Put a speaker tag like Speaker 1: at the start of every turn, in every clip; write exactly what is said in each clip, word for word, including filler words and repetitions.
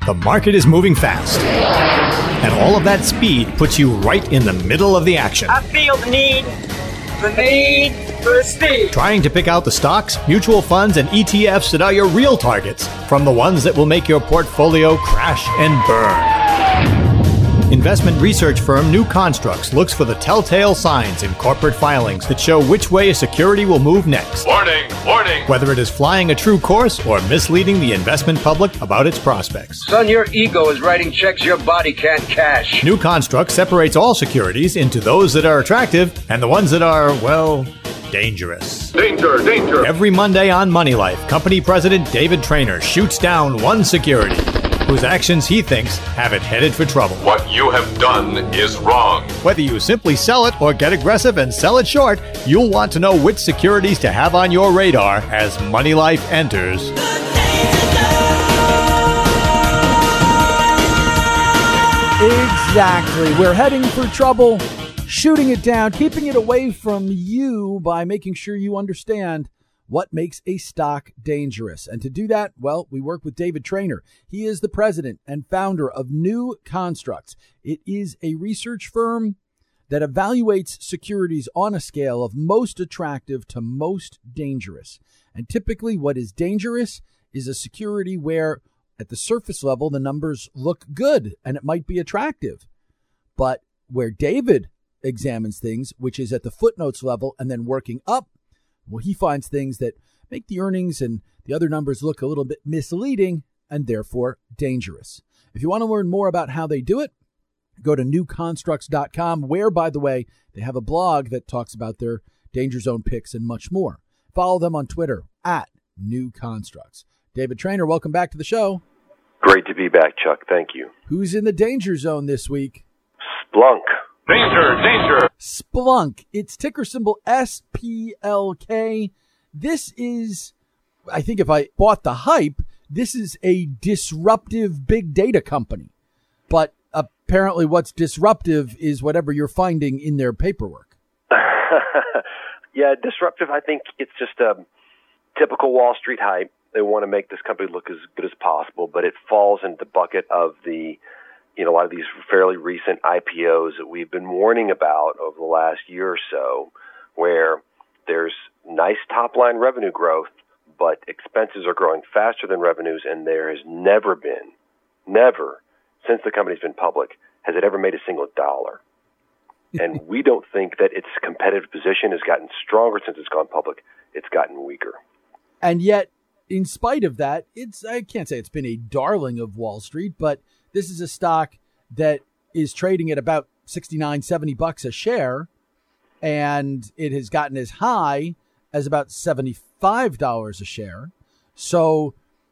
Speaker 1: The market is moving fast, and all of that speed puts you right in the middle of the action.
Speaker 2: I feel the need, the need for speed.
Speaker 1: Trying to pick out the stocks, mutual funds, and E T Fs that are your real targets from the ones that will make your portfolio crash and burn. Investment research firm New Constructs looks for the telltale signs in corporate filings that show which way a security will move next.
Speaker 3: Warning, warning.
Speaker 1: Whether it is flying a true course or misleading the investment public about its prospects.
Speaker 4: Son, your ego is writing checks your body can't cash.
Speaker 1: New Construct separates all securities into those that are attractive and the ones that are, well, dangerous.
Speaker 3: Danger, danger.
Speaker 1: Every Monday on Money Life, company president David Traynor shoots down one security whose actions he thinks have it headed for trouble.
Speaker 3: What you have done is wrong.
Speaker 1: Whether you simply sell it or get aggressive and sell it short, you'll want to know which securities to have on your radar as Money Life enters.
Speaker 5: Exactly. We're heading for trouble, shooting it down, keeping it away from you by making sure you understand what makes a stock dangerous. And to do that, well, we work with David Traynor. He is the president and founder of New Constructs. It is a research firm that evaluates securities on a scale of most attractive to most dangerous. And typically what is dangerous is a security where at the surface level, the numbers look good and it might be attractive. But where David examines things, which is at the footnotes level and then working up, well, he finds things that make the earnings and the other numbers look a little bit misleading and therefore dangerous. If you want to learn more about how they do it, go to new constructs dot com, where, by the way, they have a blog that talks about their danger zone picks and much more. Follow them on Twitter at New Constructs. David Traynor, welcome back to the show.
Speaker 6: Great to be back, Chuck. Thank you.
Speaker 5: Who's in the danger zone this week?
Speaker 6: Splunk.
Speaker 3: Danger, danger.
Speaker 5: Splunk. It's ticker symbol S P L K. This is, I think if I bought the hype, this is a disruptive big data company. But apparently what's disruptive is whatever you're finding in their paperwork.
Speaker 6: Yeah, disruptive, I think it's just a typical Wall Street hype. They want to make this company look as good as possible, but it falls into the bucket of the you know, a lot of these fairly recent I P Os that we've been warning about over the last year or so, where there's nice top-line revenue growth, but expenses are growing faster than revenues, and there has never been, never, since the company's been public, has it ever made a single dollar. And we don't think that its competitive position has gotten stronger since it's gone public. It's gotten weaker.
Speaker 5: And yet, in spite of that, it's I can't say it's been a darling of Wall Street, but this is a stock that is trading at about sixty-nine, seventy bucks a share, and it has gotten as high as about seventy-five dollars a share. So,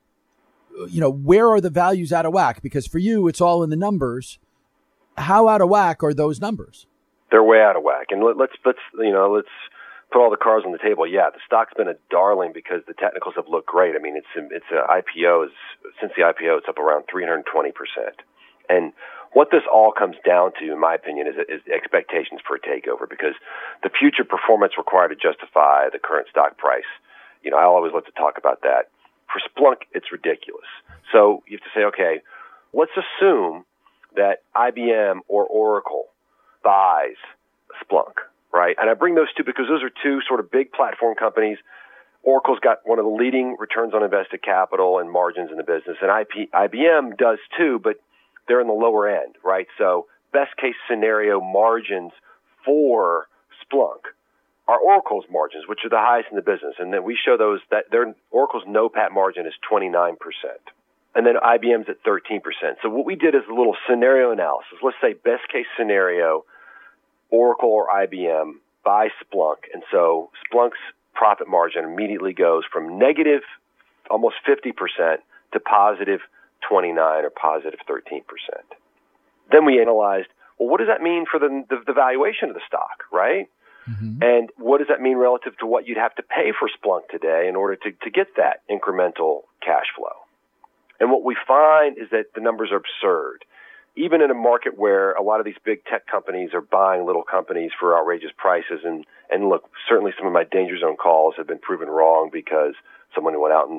Speaker 5: you know, where are the values out of whack? Because for you, it's all in the numbers. How out of whack are those numbers?
Speaker 6: They're way out of whack. And let, let's, let's, you know, let's put all the cards on the table. Yeah, the stock's been a darling because the technicals have looked great. I mean, it's it's a I P O is since the I P O, it's up around three hundred twenty percent. And what this all comes down to, in my opinion, is, is expectations for a takeover, because the future performance required to justify the current stock price. You know, I always love to talk about that. For Splunk, it's ridiculous. So you have to say, okay, let's assume that I B M or Oracle buys Splunk. Right. And I bring those two because those are two sort of big platform companies. Oracle's got one of the leading returns on invested capital and margins in the business. And I P, I B M does too, but they're in the lower end. Right. So best case scenario margins for Splunk are Oracle's margins, which are the highest in the business. And then we show those that their Oracle's no P A T margin is twenty-nine percent. And then I B M's at thirteen percent. So what we did is a little scenario analysis. Let's say best case scenario, Oracle or I B M buy Splunk. And so Splunk's profit margin immediately goes from negative almost fifty percent to positive twenty-nine or positive thirteen percent. Then we analyzed, well, what does that mean for the, the, the valuation of the stock, right? Mm-hmm. And what does that mean relative to what you'd have to pay for Splunk today in order to, to get that incremental cash flow? And what we find is that the numbers are absurd. Even in a market where a lot of these big tech companies are buying little companies for outrageous prices, and, and look, certainly some of my danger zone calls have been proven wrong because someone went out and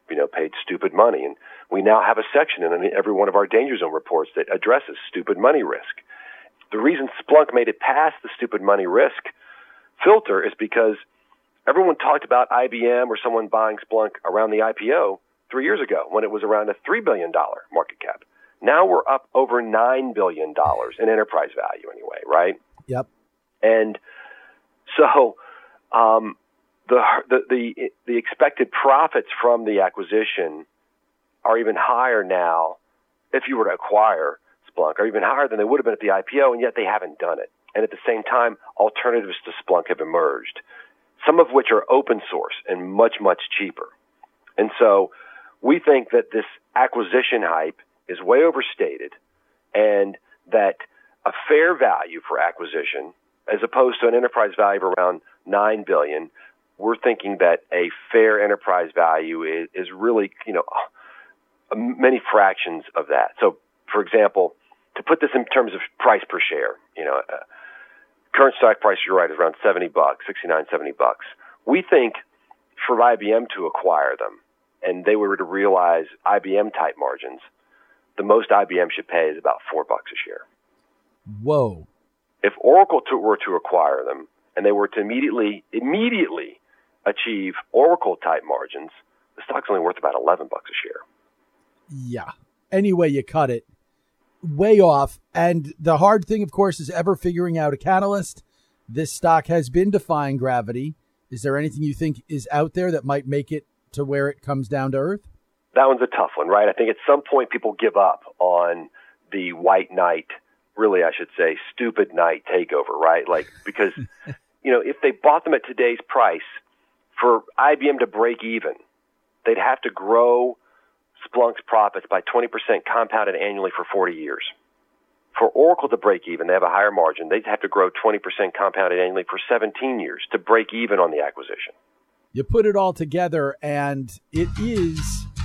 Speaker 6: you know, paid stupid money. And we now have a section in every one of our Danger Zone reports that addresses stupid money risk. The reason Splunk made it past the stupid money risk filter is because everyone talked about I B M or someone buying Splunk around the I P O three years ago when it was around a three billion dollars market cap. Now we're up over nine billion dollars in enterprise value anyway, right?
Speaker 5: Yep.
Speaker 6: And so um, the, the the the expected profits from the acquisition are even higher now, if you were to acquire Splunk, are even higher than they would have been at the I P O, and yet they haven't done it. And at the same time, alternatives to Splunk have emerged, some of which are open source and much, much cheaper. And so we think that this acquisition hype is way overstated, and that a fair value for acquisition, as opposed to an enterprise value of around nine billion dollars, we're thinking that a fair enterprise value is, is really, you know, many fractions of that. So, for example, to put this in terms of price per share, you know, uh, current stock price, you're right, is around seventy bucks, sixty-nine, seventy bucks. We think for I B M to acquire them, and they were to realize I B M type margins, the most I B M should pay is about four bucks a share.
Speaker 5: Whoa.
Speaker 6: If Oracle to, were to acquire them, and they were to immediately, immediately achieve Oracle type margins, the stock's only worth about eleven bucks a share.
Speaker 5: Yeah. Any way you cut it, way off. And the hard thing, of course, is ever figuring out a catalyst. This stock has been defying gravity. Is there anything you think is out there that might make it to where it comes down to earth?
Speaker 6: That one's a tough one, right? I think at some point people give up on the white knight, really, I should say, stupid knight takeover, right? Like, because, you know, if they bought them at today's price, for I B M to break even, they'd have to grow Splunk's profits by twenty percent compounded annually for forty years. For Oracle to break even, they have a higher margin. They'd have to grow twenty percent compounded annually for seventeen years to break even on the acquisition.
Speaker 5: You put it all together, and it is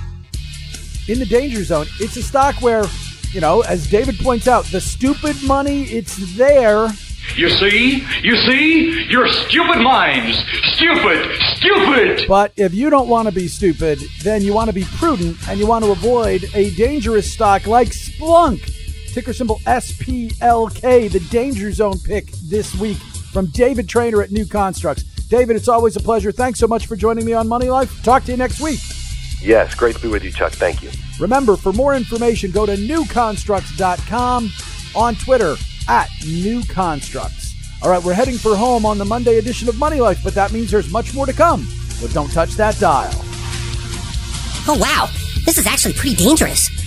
Speaker 5: in the danger zone. It's a stock where, you know, as David points out, the stupid money, it's there.
Speaker 3: You see? You see? Your stupid minds. Stupid. Stupid.
Speaker 5: But if you don't want to be stupid, then you want to be prudent, and you want to avoid a dangerous stock like Splunk. Ticker symbol S P L K, the Danger Zone pick this week from David Traynor at New Constructs. David, it's always a pleasure. Thanks so much for joining me on Money Life. Talk to you next week.
Speaker 6: Yes, great to be with you, Chuck. Thank you.
Speaker 5: Remember, for more information, go to new constructs dot com, on Twitter at New Constructs. All right, we're heading for home on the Monday edition of Money Life, but that means there's much more to come. So don't touch that dial.
Speaker 7: Oh, wow. This is actually pretty dangerous.